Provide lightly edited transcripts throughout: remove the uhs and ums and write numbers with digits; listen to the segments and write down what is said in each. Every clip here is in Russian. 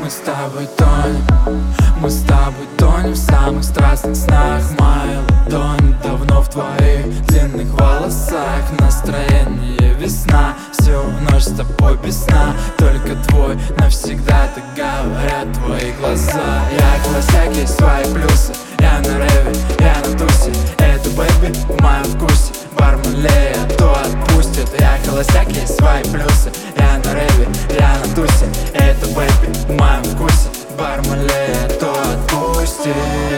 Мы с тобой тонем, мы с тобой тонем в самых страстных снах. Моя ладонь давно в твоих длинных волосах. Настроение весна, всю ночь с тобой без сна. Только твой навсегда, так говорят твои глаза. Я холостяк, есть свои плюсы. Я на реве, я на тусе. Это бэйби в моем вкусе. Бармен лея, то отпустит. Я холостяк, есть свои плюсы. Я на реве, я на тусе. Это бэйби в моем вкусе. Бармен лея, то отпустит.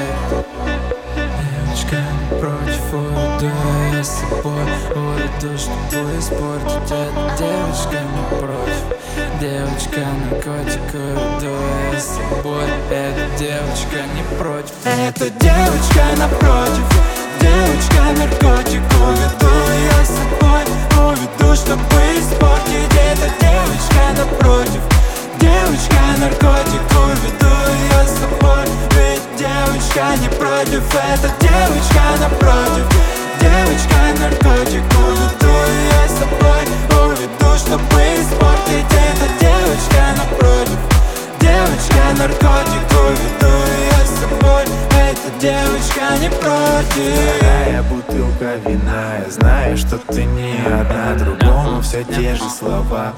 Девочка не против, уйду я с собой. Уйду, чтобы испортить это. Девочка не против. Девочка наркотик, уйду я с собой. Эта девочка не против. Эта девочка напротив. Девочка наркотик, уведу я с собой. Уведу, чтобы испортить. Эта девочка напротив. Девочка наркотик, уведу я с собой. Ведь девочка не против. Эта девочка напротив. Девочка наркотик, уведу я с собой. Уведу, чтобы испортить. Эта девочка напротив. Девочка наркотик, уведу я с собой. Эта девочка не против. Вторая бутылка вина. Я знаю, что ты не одна. Другому все те же слова.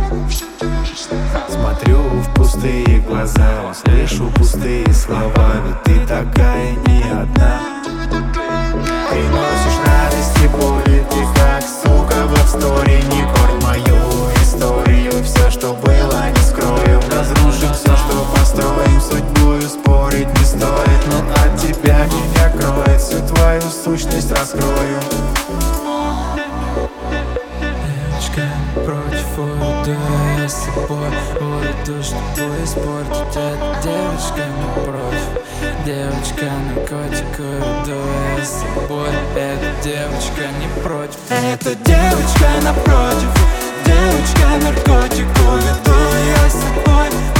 Смотрю в пустые глаза, слышу пустые слова. Ведь ты такая не одна. Ты носишь радость и боли. Ты как сука в лавсторе. Не порт мою историю. Все, что было, не скрою. Разрушим все, что построим. Судьбою спорить не стоит. Но от тебя меня кроет. Всю твою сущность раскрою. Девочка не против, уйду я с собой. Уйду, чтобы испортить. Эта девочка не против. Девочка наркотик, уйду я с собой. Эта девочка не против. Эта девочка напротив. Девочка наркотик, уведу я с собой.